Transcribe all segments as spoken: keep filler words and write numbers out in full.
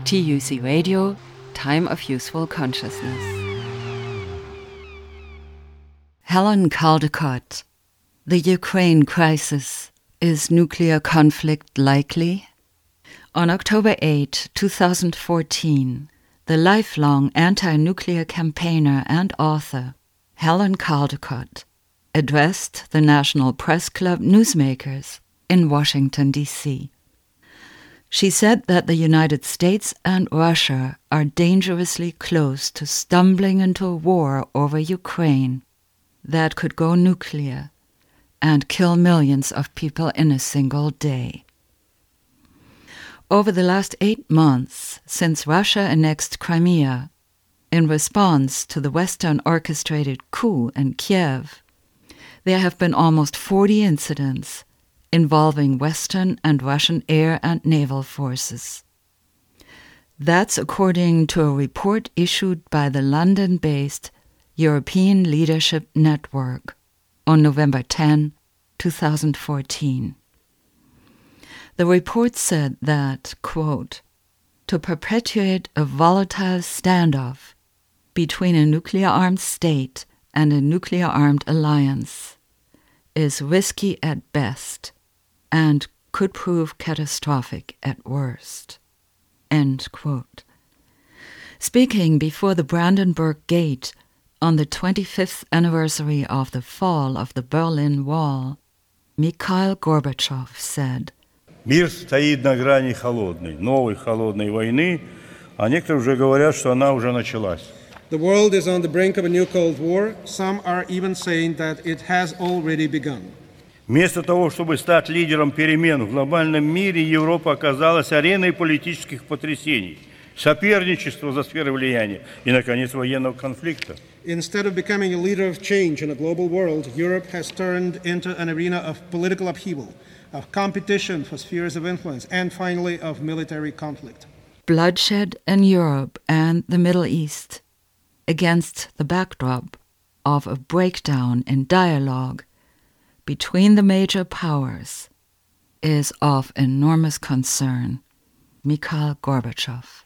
T U C Radio, Time of Useful Consciousness. Helen Caldicott. The Ukraine crisis. Is nuclear conflict likely? On October eighth, twenty fourteen, the lifelong anti-nuclear campaigner and author Helen Caldicott addressed the National Press Club newsmakers in Washington, D C She said that the United States and Russia are dangerously close to stumbling into a war over Ukraine that could go nuclear and kill millions of people in a single day. Over the last eight months, since Russia annexed Crimea, in response to the Western-orchestrated coup in Kiev, there have been almost forty incidents involving Western and Russian air and naval forces. That's according to a report issued by the London-based European Leadership Network on November tenth, twenty fourteen. The report said that, quote, to perpetuate a volatile standoff between a nuclear-armed state and a nuclear-armed alliance is risky at best and could prove catastrophic at worst, end quote. Speaking before the Brandenburg Gate on the twenty-fifth anniversary of the fall of the Berlin Wall, Mikhail Gorbachev said, Мир стоит на грани холодной, новой холодной войны, а некоторые уже говорят, что она уже началась. The world is on the brink of a new Cold War. Some are even saying that it has already begun. Вместо того, чтобы стать лидером перемен в глобальном мире, Европа оказалась ареной политических потрясений, соперничества за сферы влияния и, наконец, военного конфликта. Instead of becoming a leader of change in a global world, Europe has turned into an arena of political upheaval, of competition for spheres of influence, and finally of military conflict. Bloodshed in Europe and the Middle East, against the backdrop of a breakdown in dialogue between the major powers, is of enormous concern. Mikhail Gorbachev.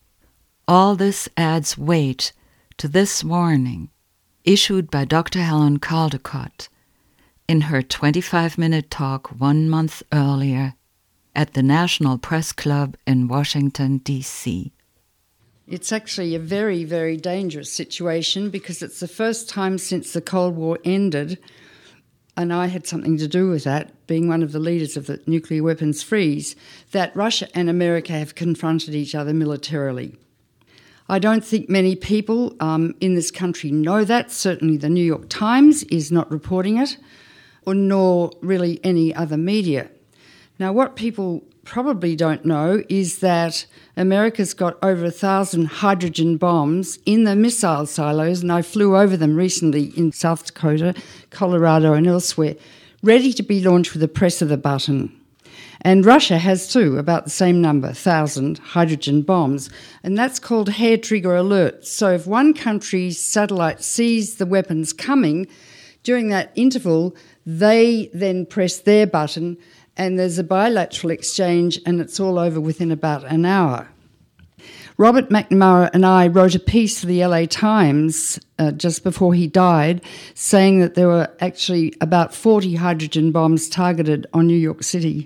All this adds weight to this warning issued by Doctor Helen Caldicott in her twenty-five minute talk one month earlier at the National Press Club in Washington, D C It's actually a very, very dangerous situation because it's the first time since the Cold War ended, and I had something to do with that, being one of the leaders of the nuclear weapons freeze, that Russia and America have confronted each other militarily. I don't think many people um, in this country know that. Certainly the New York Times is not reporting it, or nor really any other media. Now, what people probably don't know is that America's got over a thousand hydrogen bombs in the missile silos, and I flew over them recently in South Dakota, Colorado and elsewhere, ready to be launched with the press of the button. And Russia has too, about the same number, one thousand hydrogen bombs, and that's called hair trigger alert. So if one country's satellite sees the weapons coming, during that interval, they then press their button and there's a bilateral exchange and it's all over within about an hour. Robert McNamara and I wrote a piece for the L A Times uh, just before he died saying that there were actually about forty hydrogen bombs targeted on New York City.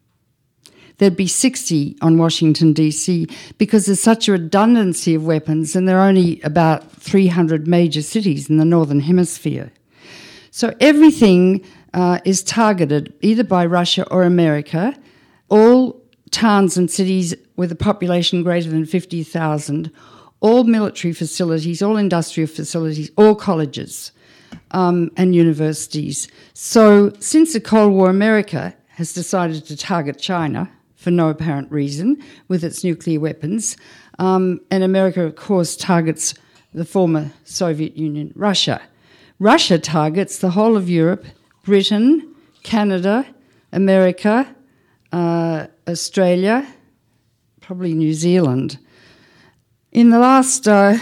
There'd be sixty on Washington, D C because there's such a redundancy of weapons and there are only about three hundred major cities in the Northern Hemisphere. So everything uh, is targeted either by Russia or America. All towns and cities with a population greater than fifty thousand, all military facilities, all industrial facilities, all colleges um, and universities. So since the Cold War, America has decided to target China for no apparent reason with its nuclear weapons. Um, and America, of course, targets the former Soviet Union, Russia. Russia targets the whole of Europe, Britain, Canada, America, uh, Australia, probably New Zealand. In the last uh,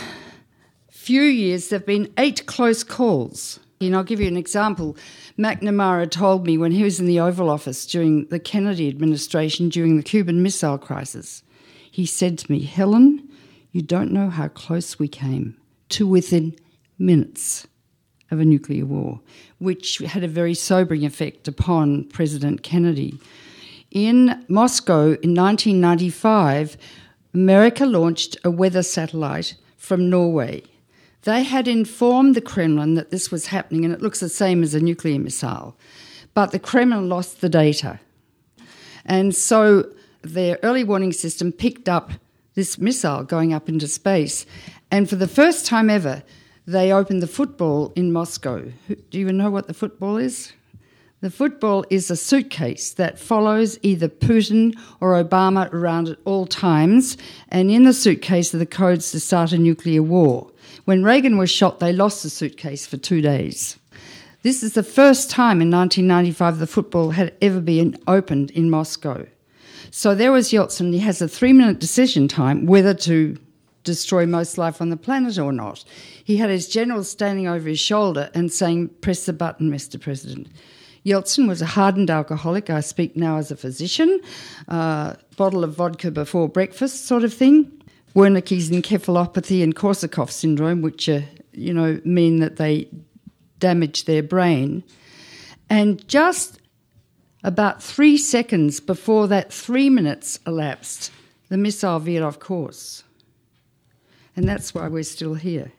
few years, there have been eight close calls. And I'll give you an example. McNamara told me when he was in the Oval Office during the Kennedy administration, during the Cuban Missile Crisis, He said to me, "Helen, you don't know how close we came to within minutes of a nuclear war," which had a very sobering effect upon President Kennedy. In Moscow in nineteen ninety-five, America launched a weather satellite from Norway. They had informed the Kremlin that this was happening, and it looks the same as a nuclear missile. But the Kremlin lost the data. And so their early warning system picked up this missile going up into space. And for the first time ever, they opened the football in Moscow. Do you even know what the football is? The football is a suitcase that follows either Putin or Obama around at all times, and in the suitcase are the codes to start a nuclear war. When Reagan was shot, they lost the suitcase for two days. This is the first time in nineteen ninety-five the football had ever been opened in Moscow. So there was Yeltsin. He has a three-minute decision time whether to destroy most life on the planet or not. He had his generals standing over his shoulder and saying, "Press the button, Mister President." Yeltsin was a hardened alcoholic. I speak now as a physician. Uh, bottle of vodka before breakfast sort of thing. Wernicke's encephalopathy and Korsakoff syndrome, which are, you know, mean that they damage their brain. And just about three seconds before that three minutes elapsed, the missile veered off course. And that's why we're still here.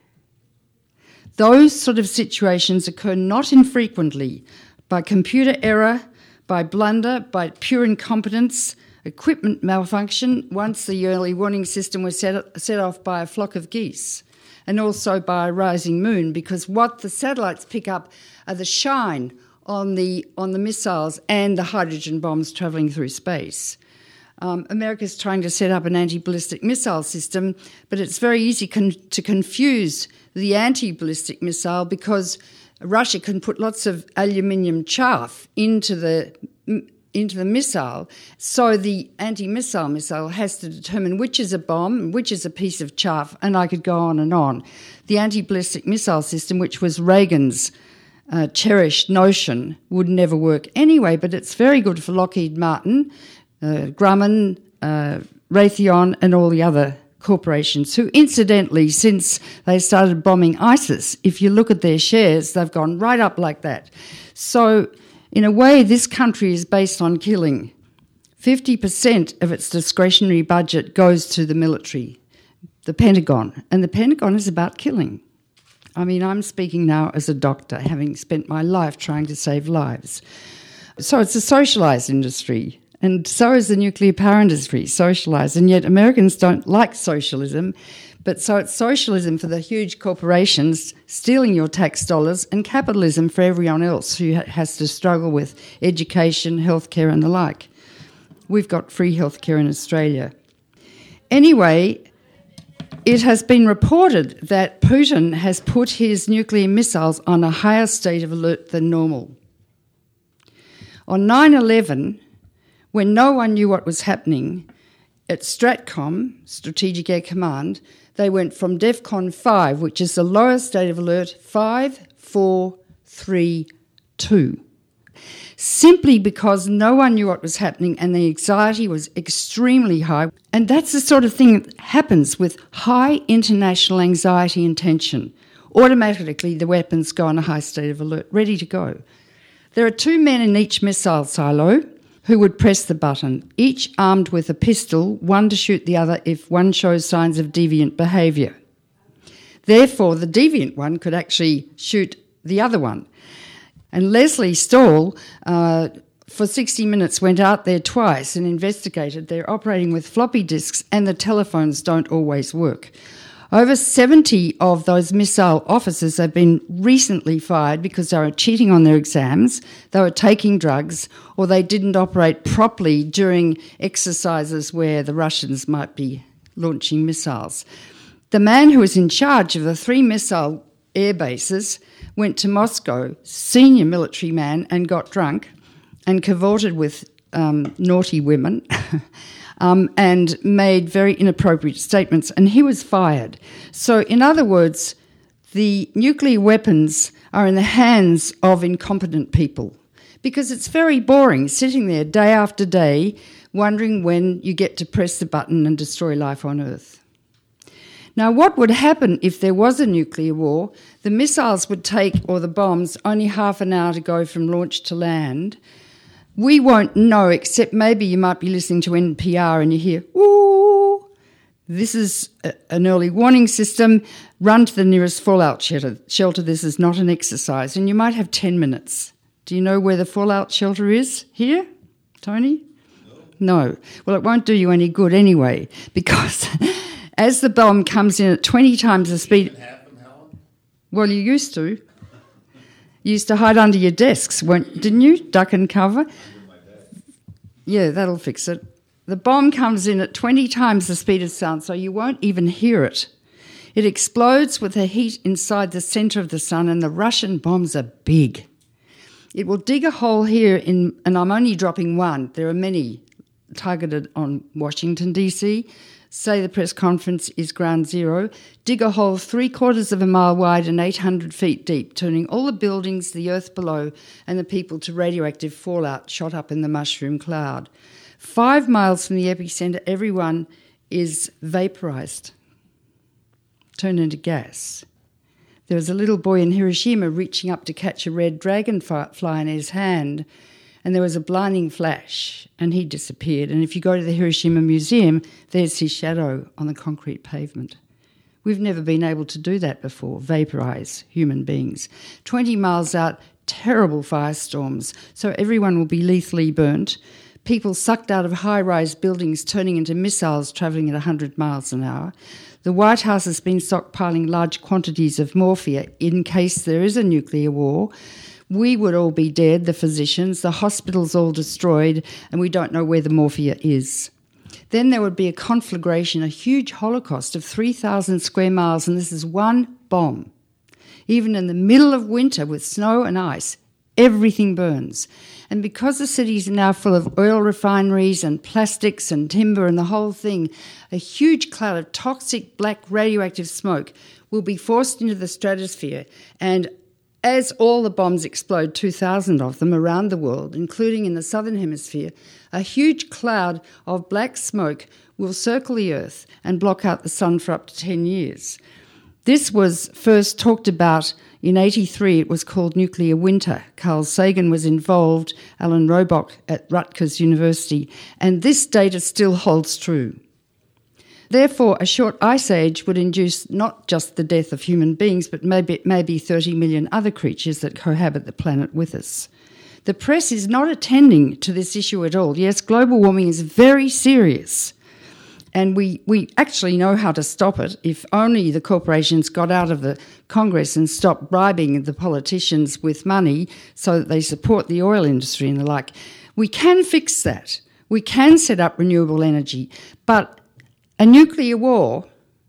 Those sort of situations occur not infrequently by computer error, by blunder, by pure incompetence, equipment malfunction, once the early warning system was set, set off by a flock of geese, and also by a rising moon, because what the satellites pick up are the shine on the, on the missiles and the hydrogen bombs travelling through space. Um, America's trying to set up an anti-ballistic missile system, but it's very easy con- to confuse the anti-ballistic missile because Russia can put lots of aluminium chaff into the into the missile, so the anti-missile missile has to determine which is a bomb, which is a piece of chaff, and I could go on and on. The anti-ballistic missile system, which was Reagan's uh, cherished notion, would never work anyway, but it's very good for Lockheed Martin, uh, Grumman, uh, Raytheon, and all the other corporations who, incidentally, since they started bombing ISIS, if you look at their shares, they've gone right up like that. So, in a way, this country is based on killing. fifty percent of its discretionary budget goes to the military, the Pentagon, and the Pentagon is about killing. I mean, I'm speaking now as a doctor, having spent my life trying to save lives. So it's a socialised industry. And so is the nuclear power industry, socialised. And yet Americans don't like socialism. But so it's socialism for the huge corporations stealing your tax dollars and capitalism for everyone else who has to struggle with education, healthcare and the like. We've got free healthcare in Australia. Anyway, it has been reported that Putin has put his nuclear missiles on a higher state of alert than normal. On nine eleven, when no one knew what was happening, at STRATCOM, Strategic Air Command, they went from DEFCON five, which is the lowest state of alert, five, four, three, two. Simply because no one knew what was happening and the anxiety was extremely high. And that's the sort of thing that happens with high international anxiety and tension. Automatically the weapons go on a high state of alert, ready to go. There are two men in each missile silo who would press the button, each armed with a pistol, one to shoot the other if one shows signs of deviant behaviour. Therefore, the deviant one could actually shoot the other one. And Leslie Stahl, uh, for sixty minutes, went out there twice and investigated. They're operating with floppy disks and the telephones don't always work. Over seventy of those missile officers have been recently fired because they were cheating on their exams, they were taking drugs, or they didn't operate properly during exercises where the Russians might be launching missiles. The man who was in charge of the three missile air bases went to Moscow, senior military man, and got drunk and cavorted with um, naughty women um, and made very inappropriate statements, and he was fired. So, in other words, the nuclear weapons are in the hands of incompetent people because it's very boring sitting there day after day wondering when you get to press the button and destroy life on Earth. Now, what would happen if there was a nuclear war? The missiles would take, or the bombs, only half an hour to go from launch to land. We won't know, except maybe you might be listening to N P R and you hear, ooh, this is a, an early warning system. Run to the nearest fallout shelter. shelter. This is not an exercise. And you might have ten minutes. Do you know where the fallout shelter is? Here? Tony? No. No. Well, it won't do you any good anyway, because as the bomb comes in at twenty times the speed... Well, you used to. You used to hide under your desks, weren't, didn't you? Duck and cover. Yeah, that'll fix it. The bomb comes in at twenty times the speed of sound, so you won't even hear it. It explodes with the heat inside the centre of the sun, and the Russian bombs are big. It will dig a hole here in, and I'm only dropping one. There are many targeted on Washington, D C. Say the press conference is ground zero. Dig a hole three quarters of a mile wide and eight hundred feet deep, turning all the buildings, the earth below, and the people to radioactive fallout shot up in the mushroom cloud. Five miles from the epicentre, everyone is vaporised, turned into gas. There was a little boy in Hiroshima reaching up to catch a red dragonfly in his hand, and there was a blinding flash, and he disappeared. And if you go to the Hiroshima Museum, there's his shadow on the concrete pavement. We've never been able to do that before, vaporise human beings. Twenty miles out, terrible firestorms, so everyone will be lethally burnt. People sucked out of high-rise buildings turning into missiles travelling at one hundred miles an hour. The White House has been stockpiling large quantities of morphia in case there is a nuclear war. We would all be dead, the physicians, the hospitals all destroyed, and we don't know where the morphia is. Then there would be a conflagration, a huge holocaust of three thousand square miles, and this is one bomb. Even in the middle of winter with snow and ice, everything burns. And because the cities are now full of oil refineries and plastics and timber and the whole thing, a huge cloud of toxic black radioactive smoke will be forced into the stratosphere. And as all the bombs explode, two thousand of them around the world, including in the southern hemisphere, a huge cloud of black smoke will circle the Earth and block out the sun for up to ten years. This was first talked about in eighty-three. It was called nuclear winter. Carl Sagan was involved, Alan Robock at Rutgers University, and this data still holds true. Therefore, a short ice age would induce not just the death of human beings, but maybe, maybe thirty million other creatures that cohabit the planet with us. The press is not attending to this issue at all. Yes, global warming is very serious, and we, we actually know how to stop it if only the corporations got out of the Congress and stopped bribing the politicians with money so that they support the oil industry and the like. We can fix that. We can set up renewable energy, but a nuclear war,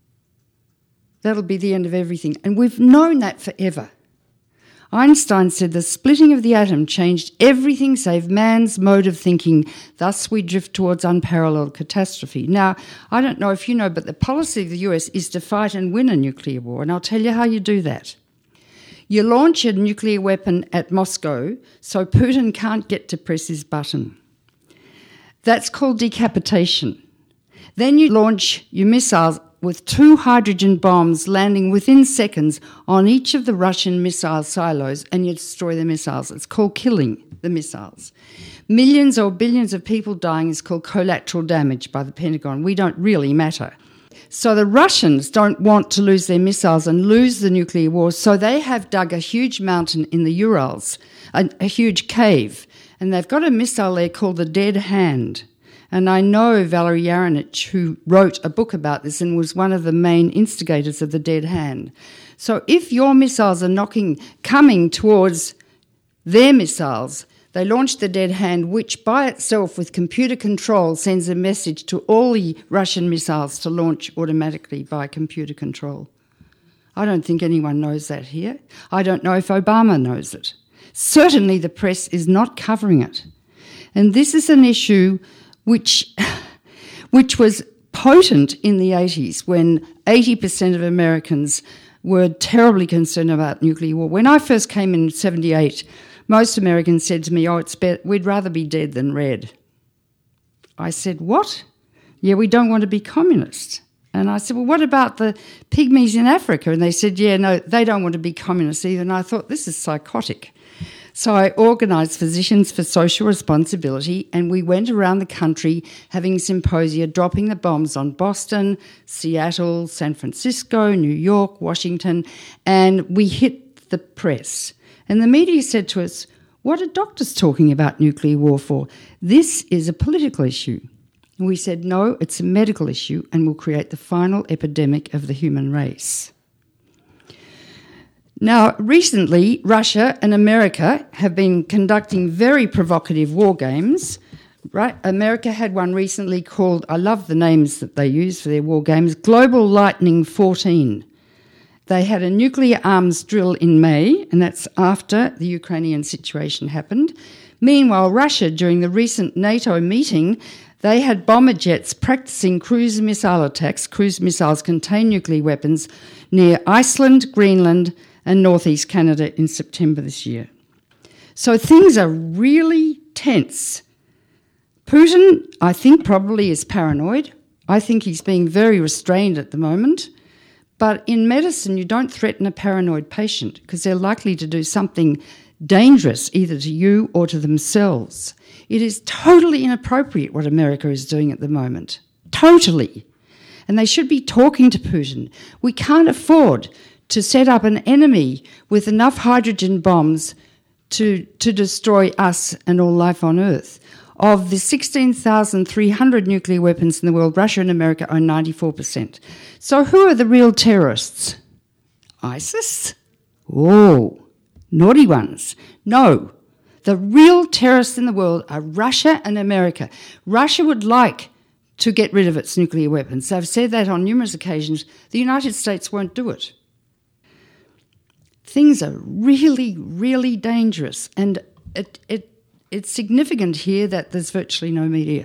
that'll be the end of everything. And we've known that forever. Einstein said the splitting of the atom changed everything save man's mode of thinking. Thus we drift towards unparalleled catastrophe. Now, I don't know if you know, but the policy of the U S is to fight and win a nuclear war, and I'll tell you how you do that. You launch a nuclear weapon at Moscow so Putin can't get to press his button. That's called decapitation. Then you launch your missiles with two hydrogen bombs landing within seconds on each of the Russian missile silos, and you destroy the missiles. It's called killing the missiles. Millions or billions of people dying is called collateral damage by the Pentagon. We don't really matter. So the Russians don't want to lose their missiles and lose the nuclear war, so they have dug a huge mountain in the Urals, a, a huge cave, and they've got a missile there called the Dead Hand. And I know Valery Yaranich, who wrote a book about this and was one of the main instigators of the Dead Hand. So if your missiles are knocking, coming towards their missiles, they launch the Dead Hand, which by itself, with computer control, sends a message to all the Russian missiles to launch automatically by computer control. I don't think anyone knows that here. I don't know if Obama knows it. Certainly the press is not covering it. And this is an issue which which was potent in the eighties when eighty percent of Americans were terribly concerned about nuclear war. When I first came in seventy-eight, most Americans said to me, oh, it's better, we'd rather be dead than red. I said, what? Yeah, we don't want to be communist. And I said, well, what about the pygmies in Africa? And they said, yeah, no, they don't want to be communists either. And I thought, this is psychotic. So I organised Physicians for Social Responsibility, and we went around the country having symposia, dropping the bombs on Boston, Seattle, San Francisco, New York, Washington, and we hit the press. And the media said to us, what are doctors talking about nuclear war for? This is a political issue. And we said, no, it's a medical issue and will create the final epidemic of the human race. Now, recently, Russia and America have been conducting very provocative war games. Right? America had one recently called, I love the names that they use for their war games, Global Lightning fourteen. They had a nuclear arms drill in May, and that's after the Ukrainian situation happened. Meanwhile, Russia, during the recent NATO meeting, they had bomber jets practicing cruise missile attacks. Cruise missiles contain nuclear weapons near Iceland, Greenland, and northeast Canada in September this year. So things are really tense. Putin, I think, probably is paranoid. I think he's being very restrained at the moment. But in medicine, you don't threaten a paranoid patient because they're likely to do something dangerous either to you or to themselves. It is totally inappropriate what America is doing at the moment. Totally. And they should be talking to Putin. We can't afford to set up an enemy with enough hydrogen bombs to, to destroy us and all life on Earth. Of the sixteen thousand three hundred nuclear weapons in the world, Russia and America own ninety-four percent. So who are the real terrorists? ISIS? Oh, naughty ones. No, the real terrorists in the world are Russia and America. Russia would like to get rid of its nuclear weapons. They've said that on numerous occasions. The United States won't do it. Things are really, really dangerous, and it, it, it's significant here that there's virtually no media.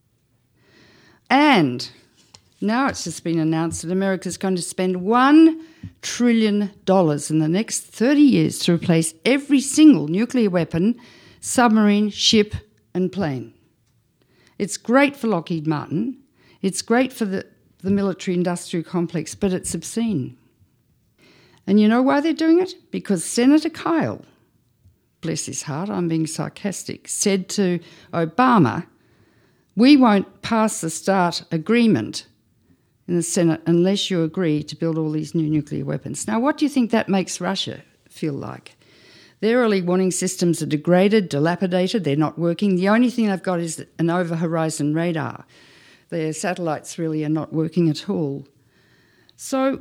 And now it's just been announced that America's going to spend one trillion dollars in the next thirty years to replace every single nuclear weapon, submarine, ship and plane. It's great for Lockheed Martin, it's great for the, the military-industrial complex, but it's obscene. And you know why they're doing it? Because Senator Kyle, bless his heart, I'm being sarcastic, said to Obama, we won't pass the START agreement in the Senate unless you agree to build all these new nuclear weapons. Now, what do you think that makes Russia feel like? Their early warning systems are degraded, dilapidated, they're not working. The only thing they've got is an over-horizon radar. Their satellites really are not working at all. So...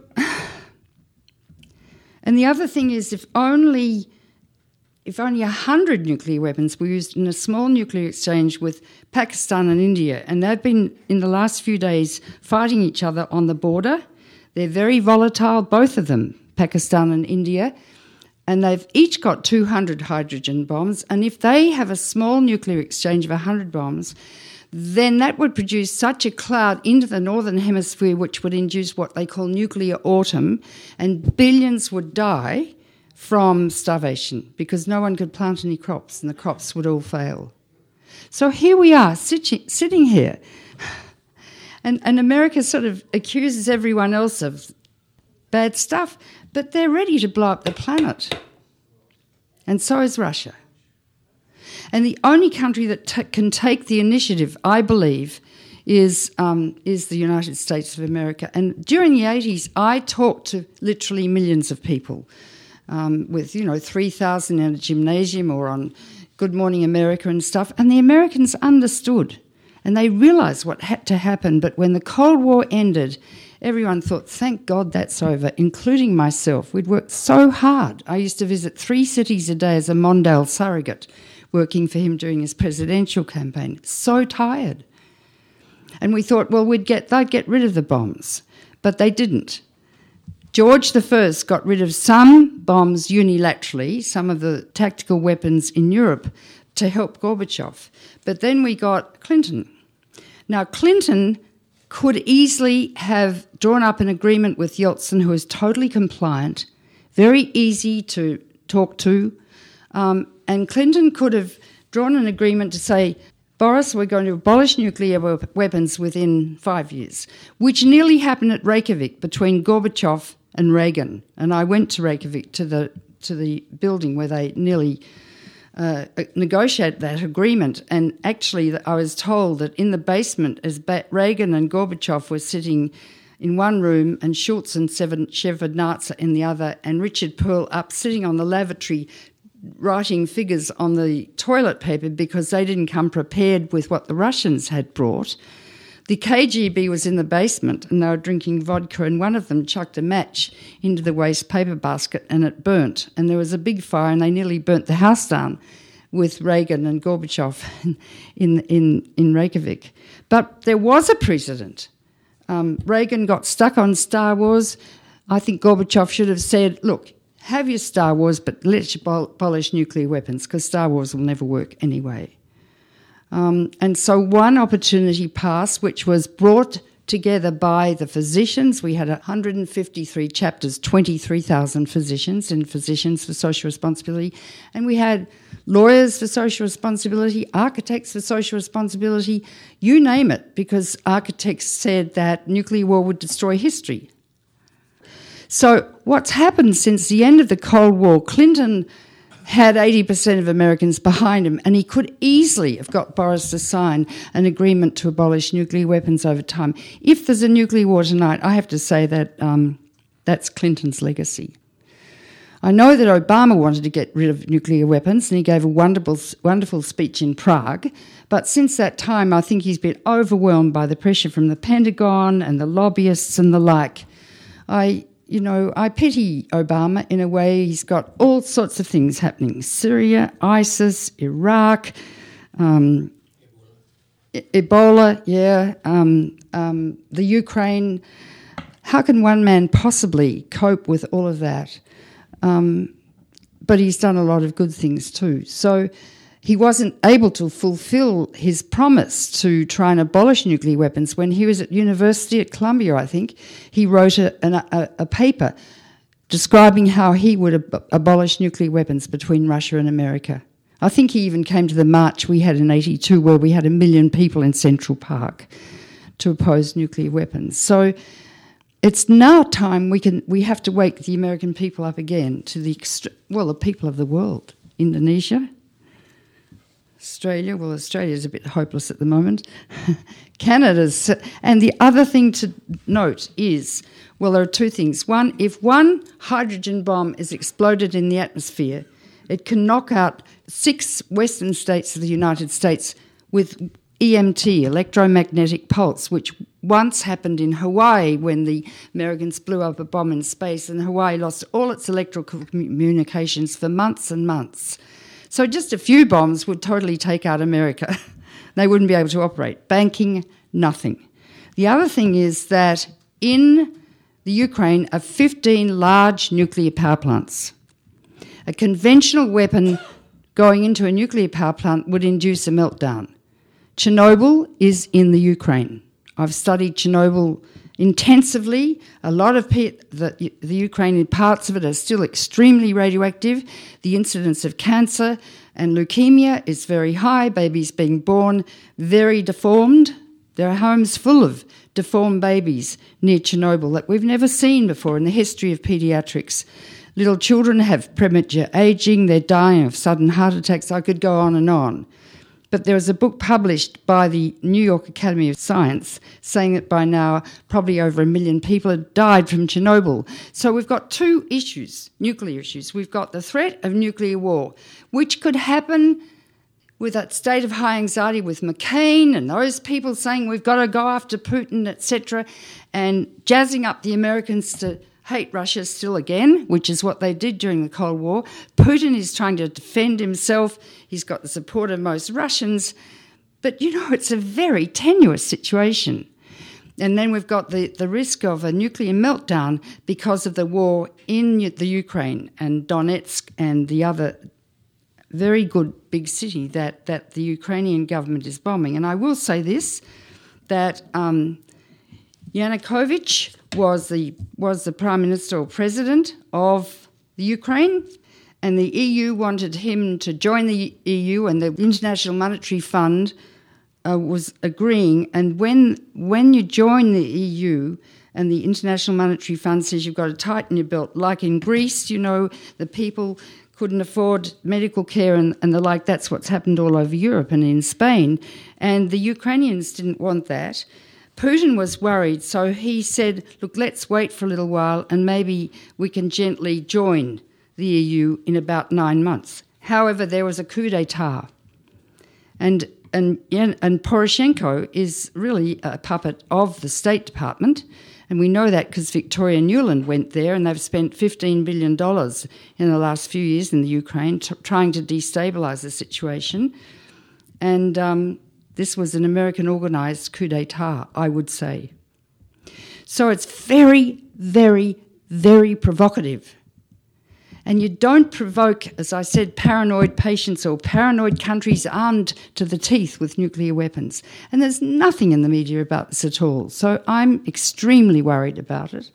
And the other thing is, if only if only one hundred nuclear weapons were used in a small nuclear exchange with Pakistan and India, and they've been, in the last few days, fighting each other on the border. They're very volatile, both of them, Pakistan and India, and they've each got two hundred hydrogen bombs, and if they have a small nuclear exchange of one hundred bombs, then that would produce such a cloud into the northern hemisphere which would induce what they call nuclear autumn, and billions would die from starvation because no one could plant any crops and the crops would all fail. So here we are, sitting, sitting here, and, and America sort of accuses everyone else of bad stuff, but they're ready to blow up the planet. And so is Russia. And the only country that t- can take the initiative, I believe, is um, is the United States of America. And during the eighties, I talked to literally millions of people um, with, you know, three thousand in a gymnasium or on Good Morning America and stuff. And the Americans understood and they realised what had to happen. But when the Cold War ended, everyone thought, thank God that's over, including myself. We'd worked so hard. I used to visit three cities a day as a Mondale surrogate, working for him during his presidential campaign. So tired. And we thought, well, we'd get they'd get rid of the bombs. But they didn't. George the First got rid of some bombs unilaterally, some of the tactical weapons in Europe, to help Gorbachev. But then we got Clinton. Now, Clinton could easily have drawn up an agreement with Yeltsin, who is totally compliant, very easy to talk to, um, and Clinton could have drawn an agreement to say, Boris, we're going to abolish nuclear we- weapons within five years, which nearly happened at Reykjavik between Gorbachev and Reagan. And I went to Reykjavik, to the to the building where they nearly uh, negotiated that agreement. And actually, I was told that in the basement, as Reagan and Gorbachev were sitting in one room and Schultz and Shevardnadze in the other, and Richard Perle up sitting on the lavatory writing figures on the toilet paper because they didn't come prepared with what the Russians had brought. The K G B was in the basement and they were drinking vodka, and one of them chucked a match into the waste paper basket and it burnt. And there was a big fire and they nearly burnt the house down with Reagan and Gorbachev in, in, in Reykjavik. But there was a precedent. Um, Reagan got stuck on Star Wars. I think Gorbachev should have said, look, have your Star Wars, but let's abolish nuclear weapons because Star Wars will never work anyway. Um, and so one opportunity passed, which was brought together by the physicians. We had one hundred fifty-three chapters, twenty-three thousand physicians and Physicians for Social Responsibility. And we had lawyers for social responsibility, architects for social responsibility, you name it, because architects said that nuclear war would destroy history. So what's happened since the end of the Cold War, Clinton had eighty percent of Americans behind him, and he could easily have got Boris to sign an agreement to abolish nuclear weapons over time. If there's a nuclear war tonight, I have to say that um, that's Clinton's legacy. I know that Obama wanted to get rid of nuclear weapons, and he gave a wonderful, wonderful speech in Prague, but since that time I think he's been overwhelmed by the pressure from the Pentagon and the lobbyists and the like. I... You know, I pity Obama in a way. He's got all sorts of things happening. Syria, ISIS, Iraq, um, Ebola, yeah, um, um, the Ukraine. How can one man possibly cope with all of that? Um, but he's done a lot of good things too. So he wasn't able to fulfil his promise to try and abolish nuclear weapons. When he was at university at Columbia, I think, he wrote a, a, a paper describing how he would ab- abolish nuclear weapons between Russia and America. I think he even came to the march we had in eighty-two where we had a million people in Central Park to oppose nuclear weapons. So it's now time we can we have to wake the American people up again to the, extre- well, the people of the world. Indonesia, Australia, well, Australia's a bit hopeless at the moment. Canada's, and the other thing to note is, well, there are two things. One, if one hydrogen bomb is exploded in the atmosphere, it can knock out six western states of the United States with E M T, electromagnetic pulse, which once happened in Hawaii when the Americans blew up a bomb in space, and Hawaii lost all its electrical communications for months and months. So just a few bombs would totally take out America. They wouldn't be able to operate. Banking, nothing. The other thing is that in the Ukraine are fifteen large nuclear power plants. A conventional weapon going into a nuclear power plant would induce a meltdown. Chernobyl is in the Ukraine. I've studied Chernobyl intensively. A lot of pe- the, the Ukrainian parts of it are still extremely radioactive. The incidence of cancer and leukemia is very high. Babies being born very deformed. There are homes full of deformed babies near Chernobyl that we've never seen before in the history of paediatrics. Little children have premature aging. They're dying of sudden heart attacks. I could go on and on. But there was a book published by the New York Academy of Science saying that by now probably over a million people had died from Chernobyl. So we've got two issues, nuclear issues. We've got the threat of nuclear war, which could happen with that state of high anxiety with McCain and those people saying we've got to go after Putin, et cetera, and jazzing up the Americans to hate Russia still again, which is what they did during the Cold War. Putin is trying to defend himself. He's got the support of most Russians. But, you know, it's a very tenuous situation. And then we've got the, the risk of a nuclear meltdown because of the war in the Ukraine and Donetsk and the other very good big city that, that the Ukrainian government is bombing. And I will say this, that um, Yanukovych was the was the Prime Minister or President of the Ukraine, and the E U wanted him to join the E U, and the International Monetary Fund uh, was agreeing, and when when you join the E U and the International Monetary Fund says you've got to tighten your belt, like in Greece, you know, the people couldn't afford medical care and, and the like. That's what's happened all over Europe and in Spain. And the Ukrainians didn't want that. Putin was worried, so he said, look, let's wait for a little while and maybe we can gently join the E U in about nine months. However, there was a coup d'etat. And, and, and Poroshenko is really a puppet of the State Department. And we know that because Victoria Nuland went there, and they've spent fifteen billion dollars in the last few years in the Ukraine t- trying to destabilise the situation. And um, this was an American organised coup d'etat, I would say. So it's very, very, very provocative. And you don't provoke, as I said, paranoid patients or paranoid countries armed to the teeth with nuclear weapons. And there's nothing in the media about this at all. So I'm extremely worried about it.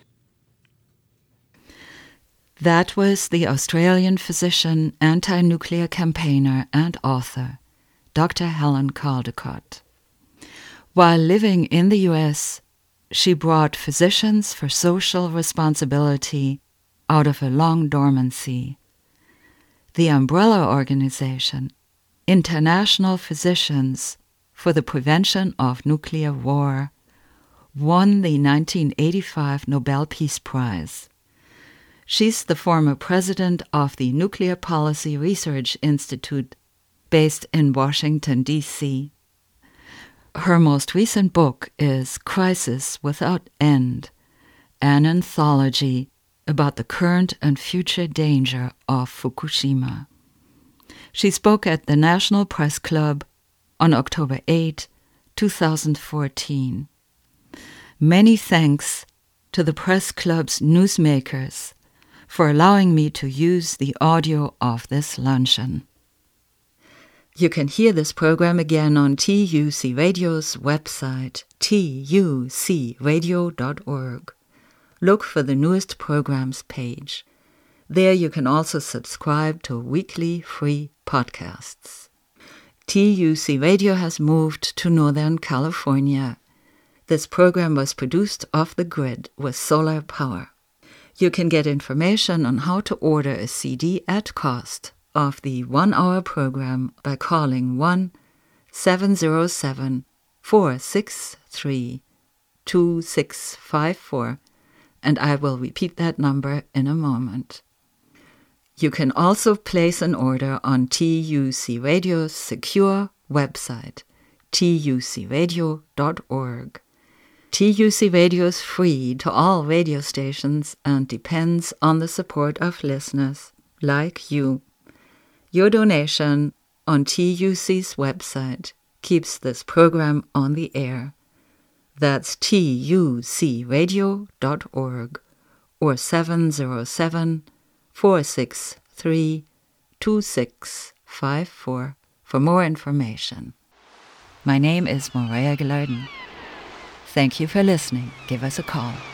That was the Australian physician, anti-nuclear campaigner and author, Doctor Helen Caldicott. While living in the U S, she brought Physicians for Social Responsibility out of a long dormancy. The umbrella organization, International Physicians for the Prevention of Nuclear War, won the nineteen eighty-five Nobel Peace Prize. She's the former president of the Nuclear Policy Research Institute, based in Washington, D C Her most recent book is Crisis Without End, an anthology about the current and future danger of Fukushima. She spoke at the National Press Club on October eighth, two thousand fourteen. Many thanks to the Press Club's newsmakers for allowing me to use the audio of this luncheon. You can hear this program again on T U C Radio's website, T U C radio dot org. Look for the newest programs page. There you can also subscribe to weekly free podcasts. T U C Radio has moved to Northern California. This program was produced off the grid with solar power. You can get information on how to order a C D at cost of the one-hour program by calling one seven zero seven, four six three, two six five four, and I will repeat that number in a moment. You can also place an order on T U C Radio's secure website, T U C radio dot org. T U C Radio is free to all radio stations and depends on the support of listeners like you. Your donation on T U C's website keeps this program on the air. That's T U C radio dot org or seven zero seven, four six three, two six five four for more information. My name is Maria Geleden. Thank you for listening. Give us a call.